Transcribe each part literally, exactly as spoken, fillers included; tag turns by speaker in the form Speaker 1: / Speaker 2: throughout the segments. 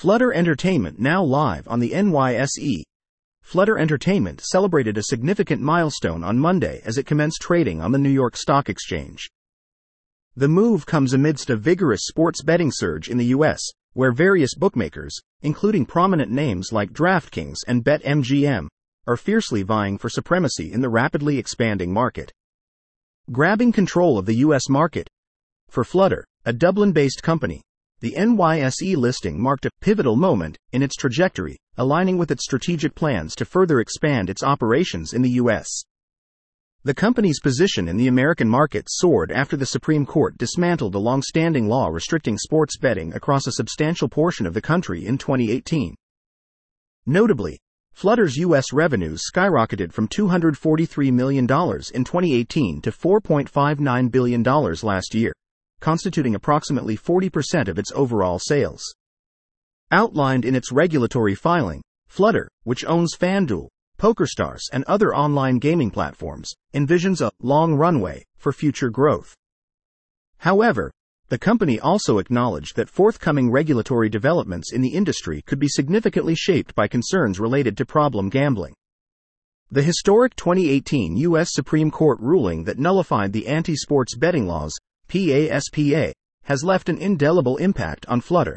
Speaker 1: Flutter Entertainment now live on the N Y S E. Flutter Entertainment celebrated a significant milestone on Monday as it commenced trading on the New York Stock Exchange. The move comes amidst a vigorous sports betting surge in the U S, where various bookmakers, including prominent names like DraftKings and BetMGM, are fiercely vying for supremacy in the rapidly expanding market. Grabbing control of the U S market. For Flutter, a Dublin-based company, the N Y S E listing marked a pivotal moment in its trajectory, aligning with its strategic plans to further expand its operations in the U S. The company's position in the American market soared after the Supreme Court dismantled a long-standing law restricting sports betting across a substantial portion of the country in twenty eighteen. Notably, Flutter's U S revenues skyrocketed from two hundred forty-three million dollars in twenty eighteen to four point five nine billion dollars last year, constituting approximately forty percent of its overall sales. Outlined in its regulatory filing, Flutter, which owns FanDuel, PokerStars, and other online gaming platforms, envisions a long runway for future growth. However, the company also acknowledged that forthcoming regulatory developments in the industry could be significantly shaped by concerns related to problem gambling. The historic twenty eighteen U S Supreme Court ruling that nullified the anti-sports betting laws, PASPA, has left an indelible impact on Flutter.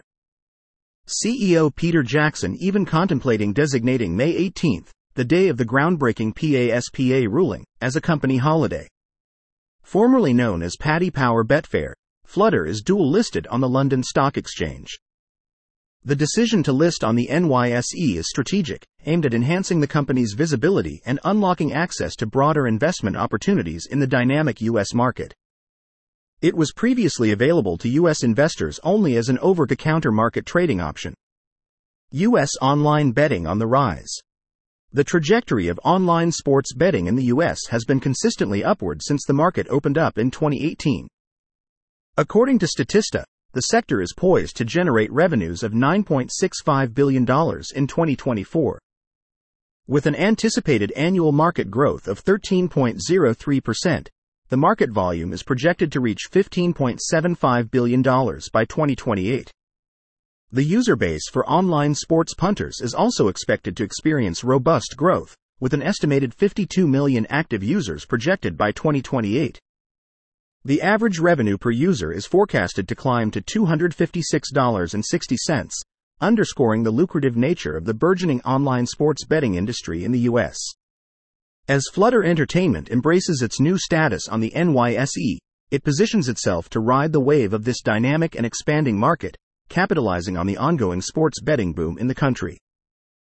Speaker 1: C E O Peter Jackson even contemplating designating May eighteenth, the day of the groundbreaking PASPA ruling, as a company holiday. Formerly known as Paddy Power Betfair, Flutter is dual-listed on the London Stock Exchange. The decision to list on the N Y S E is strategic, aimed at enhancing the company's visibility and unlocking access to broader investment opportunities in the dynamic U S market. It was previously available to U S investors only as an over-the-counter market trading option. U S online betting on the rise. The trajectory of online sports betting in the U S has been consistently upward since the market opened up in twenty eighteen. According to Statista, the sector is poised to generate revenues of nine point six five billion dollars in twenty twenty-four. With an anticipated annual market growth of thirteen point zero three percent, the market volume is projected to reach fifteen point seven five billion dollars by twenty twenty-eight. The user base for online sports punters is also expected to experience robust growth, with an estimated fifty-two million active users projected by twenty twenty-eight. The average revenue per user is forecasted to climb to two hundred fifty-six dollars and sixty cents, underscoring the lucrative nature of the burgeoning online sports betting industry in the U S. As Flutter Entertainment embraces its new status on the N Y S E, it positions itself to ride the wave of this dynamic and expanding market, capitalizing on the ongoing sports betting boom in the country.